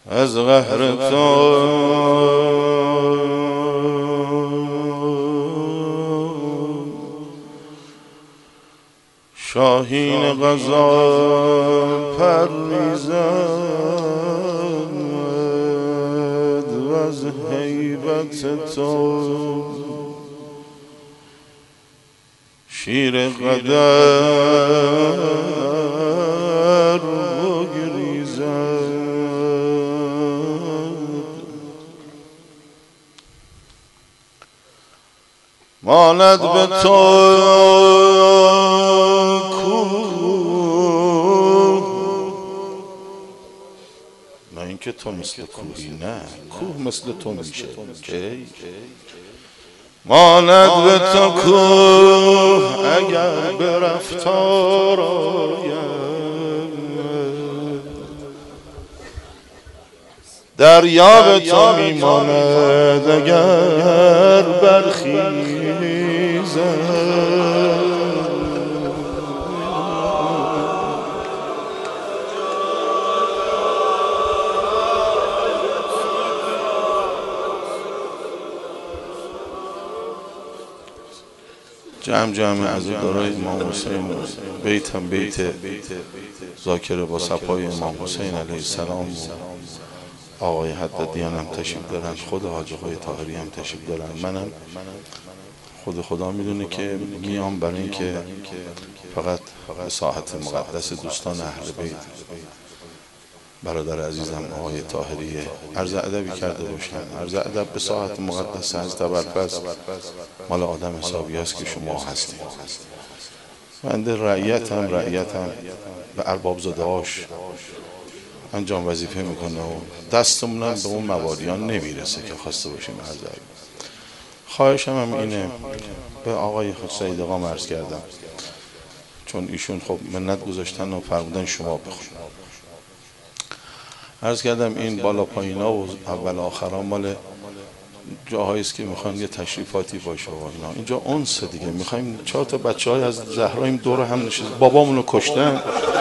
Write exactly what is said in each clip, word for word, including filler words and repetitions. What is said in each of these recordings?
از قهر تو شاهین غزال پر میزد و از هیبت تو شیر قدر بگریزد. ماند به تو نه اینکه تو مثل کوهی، نه کوه مثل تو میشه که ماند به تو کوه اگر به رفتار آید، دریا به تو میماند اگر برخیزد. جمع جمع از دارای امام حسین بیت هم بیت ذاکر با صفای امام حسین علیه السلام، آقای حدادیان هم تشریف دارن، خود حاج آقای طاهری هم تشریف دارن. منم خود خدا میدونه که میام برای اینکه فقط به ساحت مقدس دوستان اهل بیت، برادر عزیزم آقای طاهری عرض ادبی کرده باشم. عرض ادب به ساحت مقدس حضرت ابوالفضل مال آدم حسابی است که شما هستید. بنده رعیتم رعیتم به ارباب زاده‌هاش انجام وظیفه میکنه و دستمونم به اون موالیان نمیرسه که خواسته باشیم. عرض ادب خواهشم هم اینه، به آقای سید آقا عرض کردم، چون ایشون خب منت گذاشتن و فرمودن شما بخون. عرض کردم این بالا پایینا و اول آخرا مال جاهایی است که میخوان یه تشریفاتی باشه و اینا. اینجا اونسه دیگه، میخوایم چهار تا بچه های از زهرایم دور هم نشست، بابامونو کشتن.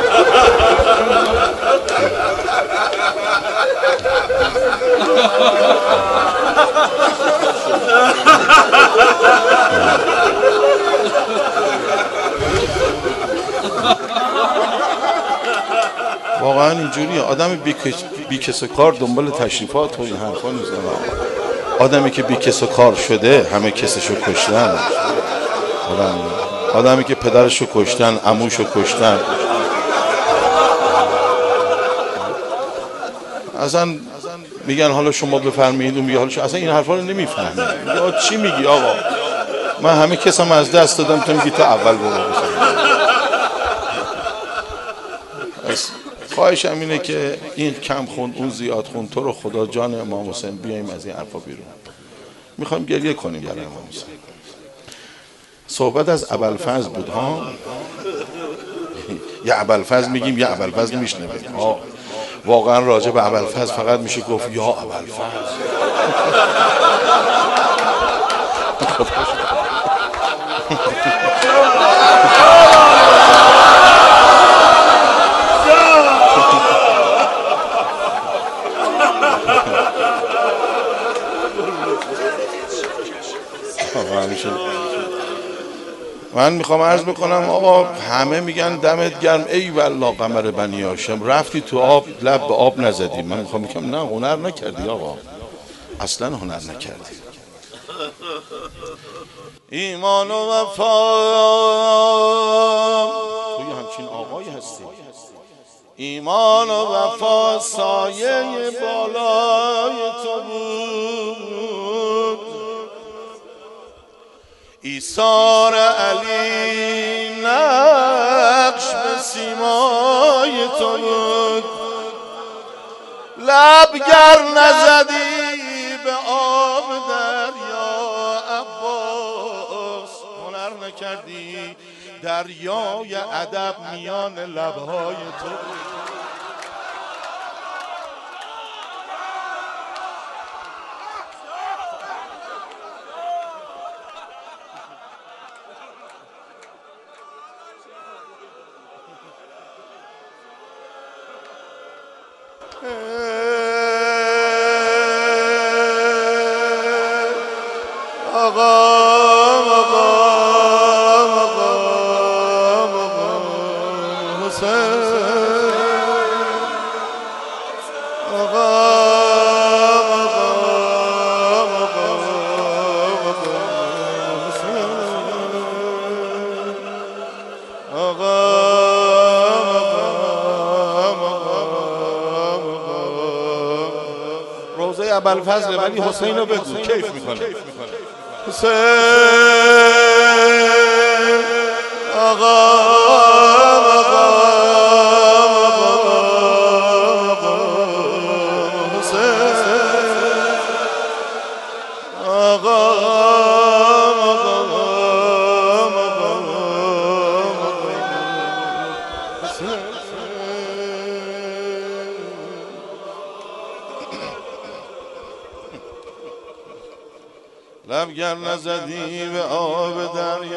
واقعا اینجوریه، آدم بی کس و کار دنبال تشریفات و این حرفا نیست. آدمی که بی کس و کار شده همه کسشو کشتن، آدم آدمی که پدرشو کشتن، عموشو کشتن، اصلا میگن حالا شما بفرمایید، اون میگه حالا شما اصلا این حرفا رو نمیفهمید. یا چی میگی آقا؟ من همه کسم از دست دادم، تو میگی تو اول برو. خواهشم اینه که این کم خوند اون زیاد خوند، تو رو خدا جان امام حسین بیاییم از این حرفا بیرون. میخوایم گریه کنیم برای امام حسین. صحبت از ابوالفضل بود ها، یا ابوالفضل میگیم یا ابوالفضل میشنویم. ها واقعا راجع به ابوالفضل فقط میشه گفت یا ابوالفضل. من میخوام عرض بکنم آقا، همه میگن دمت گرم، ای والله قمر بنی هاشم رفتی تو آب لب به آب نزدی. من میخوام بگم نه، هنر نکردی آقا، اصلا هنر نکردی. ایمان و وفا توی همچین آقایی هستی. ایمان و وفا سایه بالای تو بود، ایثار علی نقش به سیمای تو بود. لب گر نزدی به آب دریا عباس، هنر نکردی دریای ادب میان لبهای تو. آقا آقا آقا آقا حسین آقا آقا آقا آقا حسین آقا روزه ابوالفضل ولی حسین رو بگو کیف میکنه حسین آقا آقا آقا حسین آقا آقا لبگر نزدی به آب دریا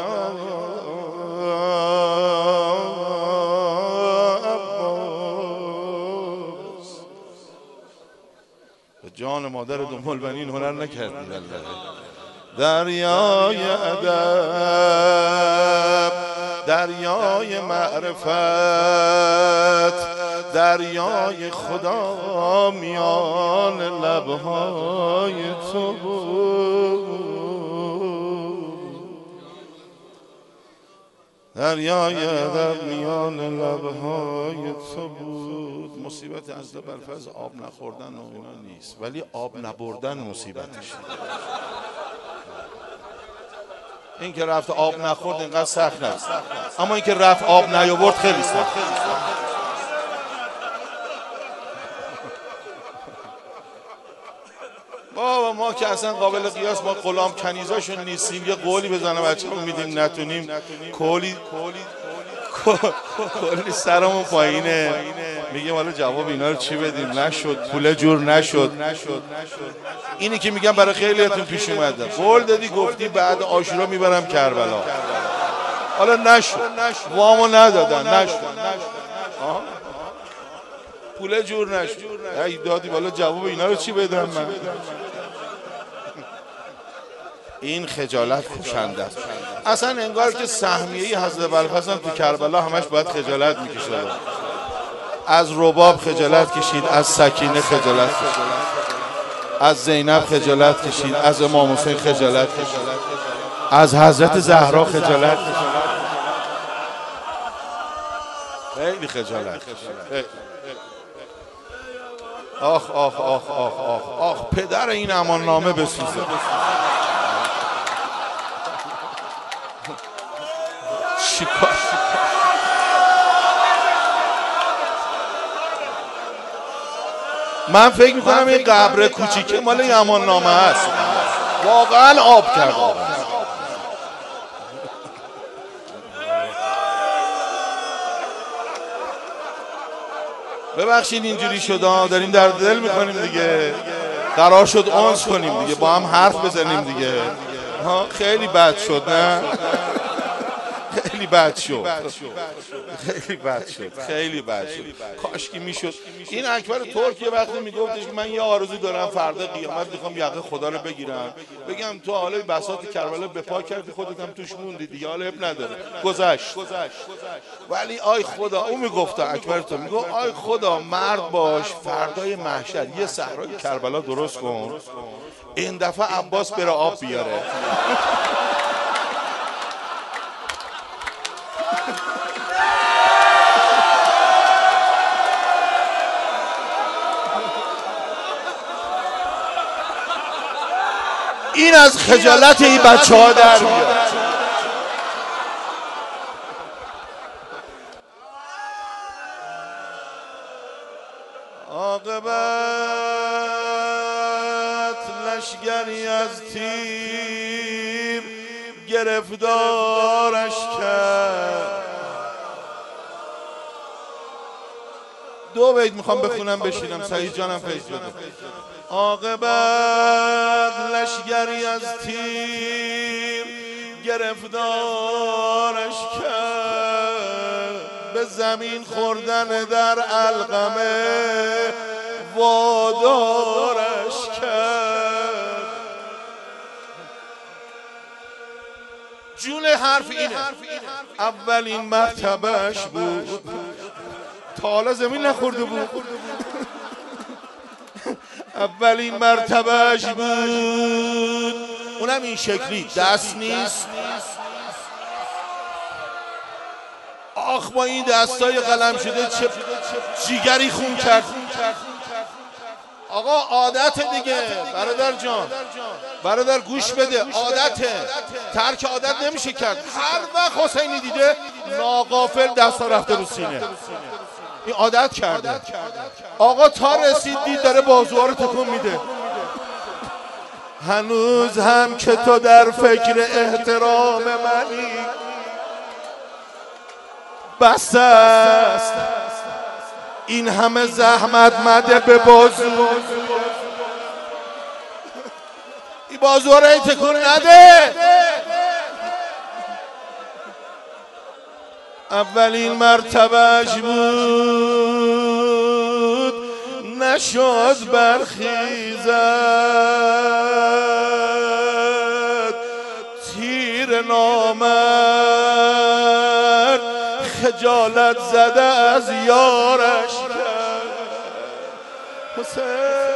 عباس به جان مادر دنبالبنین هنر نکردی والله دریای ادب دریای معرفت دریای خدا میان لبهای تو بود دریای ادب میان لبهای تو بود مصیبت از ابوالفضل آب نخوردن و اینا نیست ولی آب نبردن مصیبتش این که رفت آب نخورد اینقدر سخت نیست اما این که رفت آب نیاورد خیلی سخت بابا ما که اصلا قابل قیاس ما غلام کنیزاشون نیستیم یه قولی بزنم بچه‌مون میدیم نتونیم کلی کلی سرمون پایینه میگیم حالا جواب اینا رو چی بدیم نشد پول جور نشد اینی که میگم برای خیلیاتون پیش اومده قول دادی گفتی بعد عاشورا میبرم کربلا حالا نشد وامو ندادن نشد پول جور نشد ای دادی حالا جواب اینا رو چی بدم من این خجالت کشنده است اصلا انگار که سهمیه حضرت ابوالفضل تو کربلا همش باید خجالت میکشید از رباب خجالت کشید از سکینه خجالت کشید از زینب خجالت کشید از امام حسین خجالت کشید از حضرت زهرا خجالت کشید خیلی خجالت کشید آخ آخ آخ آخ آخ آخ پدر این امان نامه بسوزه چیکار من فکر میکنم این قبر کوچیکه مال امان نامه هست واقعا آب کرده ببخشید اینجوری شده داریم در دل میکنیم دیگه قرار شد اونس کنیم دیگه با هم حرف بزنیم دیگه ها خیلی بد شد نه خیلی بد شد خیلی بد شد خیلی بد شد کاش که میشد این اکبر ترک یه وقتی میگفتش که من یه آرزو دارم فردا قیامت میخوام یقه خدا رو بگیرم بگم تو حالا بساط کربلا به پا کردی خودت هم توش موندی دیگه حالا اب نداره گذشت ولی آی خدا اون میگفت اکبر تو میگفت آی خدا مرد باش فردای محشر یه صحرای کربلا درست کن این دفعه عباس بره آب بیاره این از خجالت این بچه ها در میاد عاقبت لشگری از تیر گرفتارش کرد دو بیت میخوام بخونم بشینم سعید جانم فیض بده عاقبت لشگری از تیر گرفتارش کرد به زمین خوردن در علقمه وادارش کرد شروع حرف اینه. اولین مرتبهش بود، تا حالا زمین نخورده بود. اولین مرتبهش بود، اونم این شکلی، دست نیست. آخ با این دستای قلم شده چه جیگری خون کرد. آقا عادت دیگه برادر جان، برادر گوش بده، عادته، ترک عادت نمیشه کرد. هر وقت حسینی دیده ناغافل دستا رفته رو سینه، این عادت کرده. آقا تا رسید دید داره بازوها رو تکون میده. هنوز هم که تو در فکر احترام منی بس است این همه زحمت مده به بازو، این بازوها رو تکون نده. اولین مرتبهش بود نشد برخیزد تیر نامرد خجالت زده از یارش کرد. حسین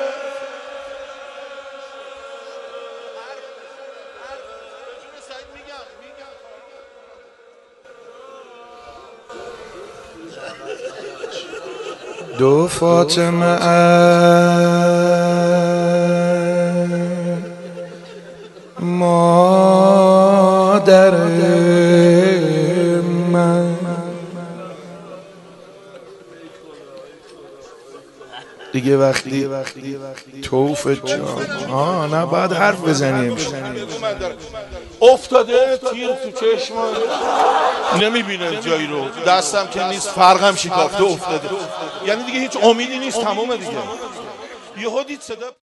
دو فاطمه مادر من دیگه وقتی توف جان آه نه باید حرف بزنیم. افتاده تیر تو چشم نمیبینه جایی رو، دستم که نیست فرقم شکافته افتاده، یعنی دیگه هیچ امیدی نیست، تمومه دیگه. یهو دید صدا